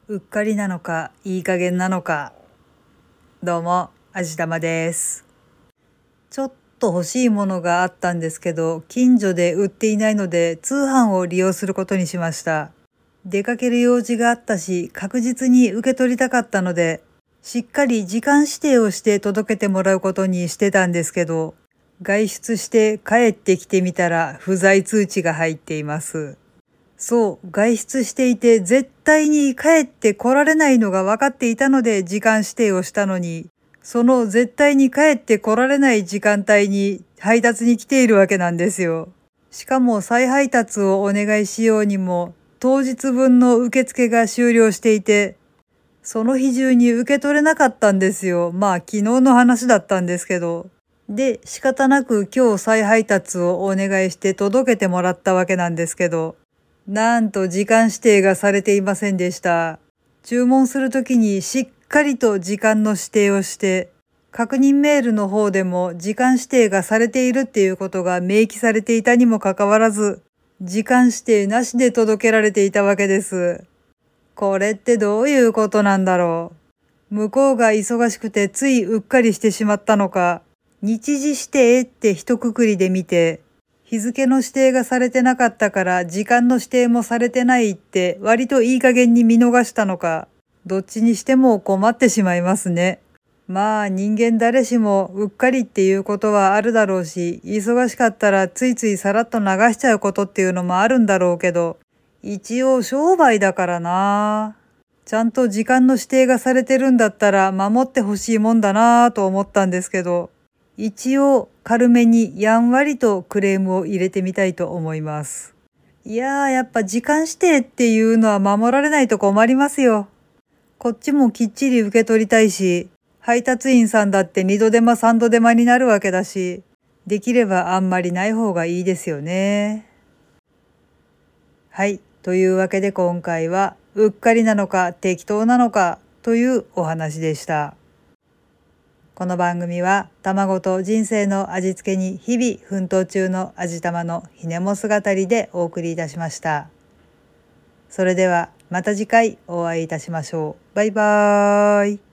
うっかりなのか、いい加減なのか。どうも、あじたまです。ちょっと欲しいものがあったんですけど、近所で売っていないので、通販を利用することにしました。出かける用事があったし、確実に受け取りたかったので、しっかり時間指定をして届けてもらうことにしてたんですけど、外出して帰ってきてみたら不在通知が入っています。そう、外出していて絶対に帰って来られないのが分かっていたので時間指定をしたのに、その絶対に帰って来られない時間帯に配達に来ているわけなんですよ。しかも再配達をお願いしようにも、当日分の受付が終了していて、その日中に受け取れなかったんですよ。まあ昨日の話だったんですけど。で、仕方なく今日再配達をお願いして届けてもらったわけなんですけど、なんと時間指定がされていませんでした。注文するときにしっかりと時間の指定をして、確認メールの方でも時間指定がされているっていうことが明記されていたにもかかわらず、時間指定なしで届けられていたわけです。これってどういうことなんだろう。向こうが忙しくてついうっかりしてしまったのか、日時指定って一括りで見て、日付の指定がされてなかったから時間の指定もされてないって割といい加減に見逃したのか、どっちにしても困ってしまいますね。まあ人間誰しもうっかりっていうことはあるだろうし、忙しかったらついついさらっと流しちゃうことっていうのもあるんだろうけど、一応商売だからな。ちゃんと時間の指定がされてるんだったら守ってほしいもんだなぁと思ったんですけど、一応軽めにやんわりとクレームを入れてみたいと思います。いやー、やっぱ時間指定っていうのは守られないと困りますよ。こっちもきっちり受け取りたいし、配達員さんだって二度手間三度手間になるわけだし、できればあんまりない方がいいですよね。はい。というわけで今回は、うっかりなのか適当なのかというお話でした。この番組は卵と人生の味付けに日々奮闘中の味玉のひねも姿でお送りいたしました。それではまた次回お会いいたしましょう。バイバーイ。